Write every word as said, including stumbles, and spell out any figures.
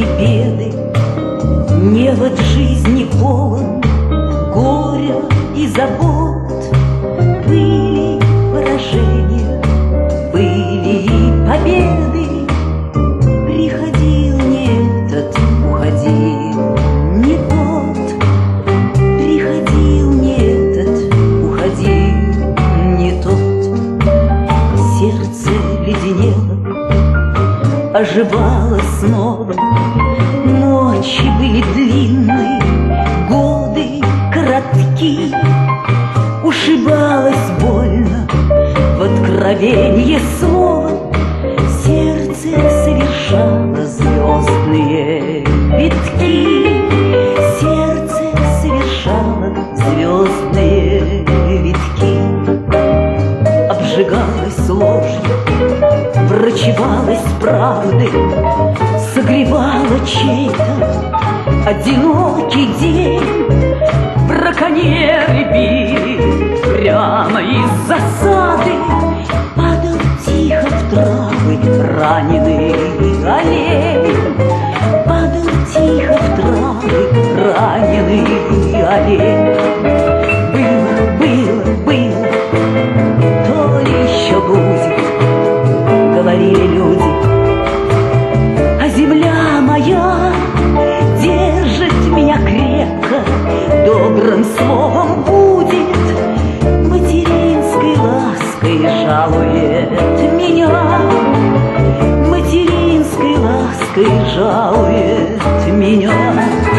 и беды. Невод жизни полон горя и забот. Были поражения, были и победы. Приходил не этот, уходил не тот. Приходил не этот, уходил не тот. Сердце леденело, оживало снова. Ночи были длинные, годы коротки. Ушибалось больно в откровенье слова. Сердце совершало звездные витки. Сердце совершало звездные витки. Обжигалось ложью, врачевалось правдой, согревало чей-то одинокий день. Браконьеры били прямо из засады. Падал тихо в травы раненый олень. Падал тихо в травы раненый олень. Было, было, было, то ли еще будет, говорили люди. А земля моя держит меня крепко, добрым словом будет, материнской лаской жалует меня. Материнской лаской жалует меня.